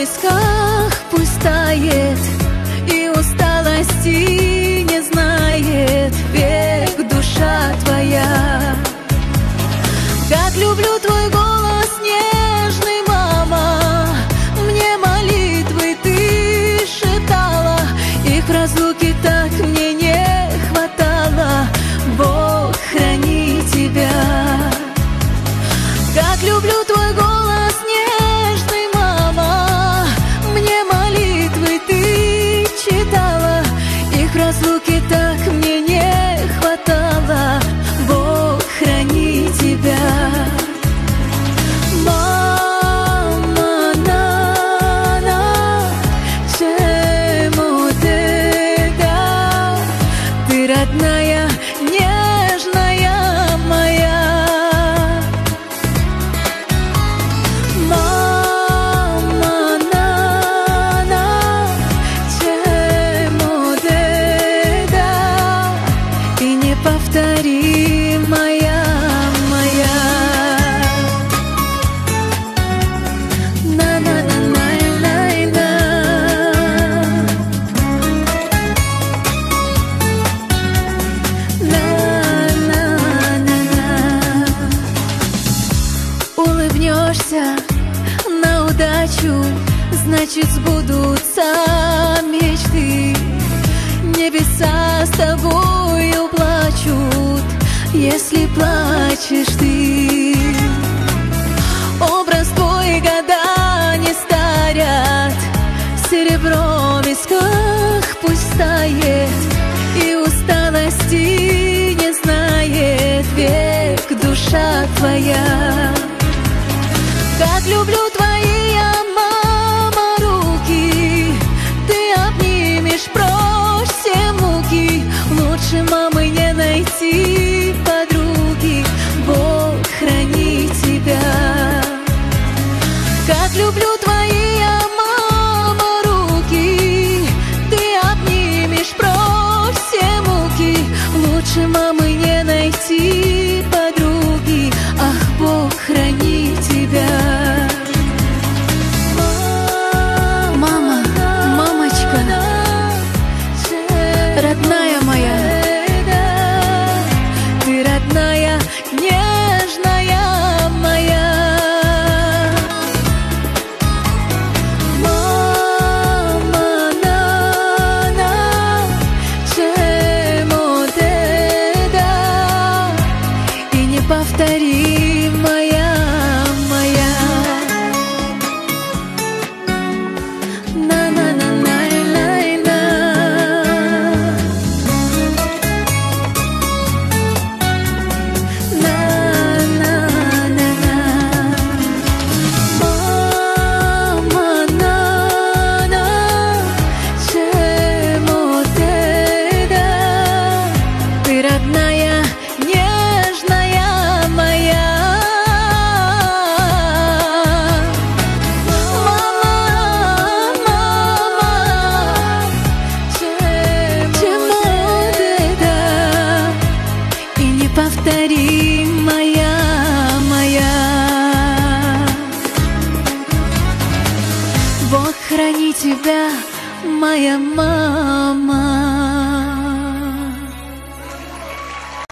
висках пусть тает, и усталости не знает век душа твоя. Как люблю твой голос нежный, мама, мне молитвы ты шептала, их в разлуке так мне не хватало. Бог храни тебя. Как люблю твой голос нежный, мама, мне молитвы ты читала, их в разлуке так мне не хватало. Бог храни тебя. Мама, чему ты, да, ты родная, нежная моя. Мама, чему ты, да, и неповторимая. Улыбнешься на удачу, значит сбудутся мечты. Небеса с тобою плачут, если плачешь ты. Образ твой года не старят, серебро в висках пусть тает, и усталости не знает век душа твоя. Как люблю твои, я, мама, руки, ты обнимешь прочь все муки. Лучше мамы не найти подруги. Бог храни тебя. Как люблю твои, я, мама, руки, ты обнимешь прочь все муки. Лучше мамы не найти подруги. Ах, Бог храни тебя. Мама, мамочка, родная моя, ты родная, нежная моя. Мама, чему ты, да, и неповторимая. Повтори, моя. Бог храни тебя, моя мама.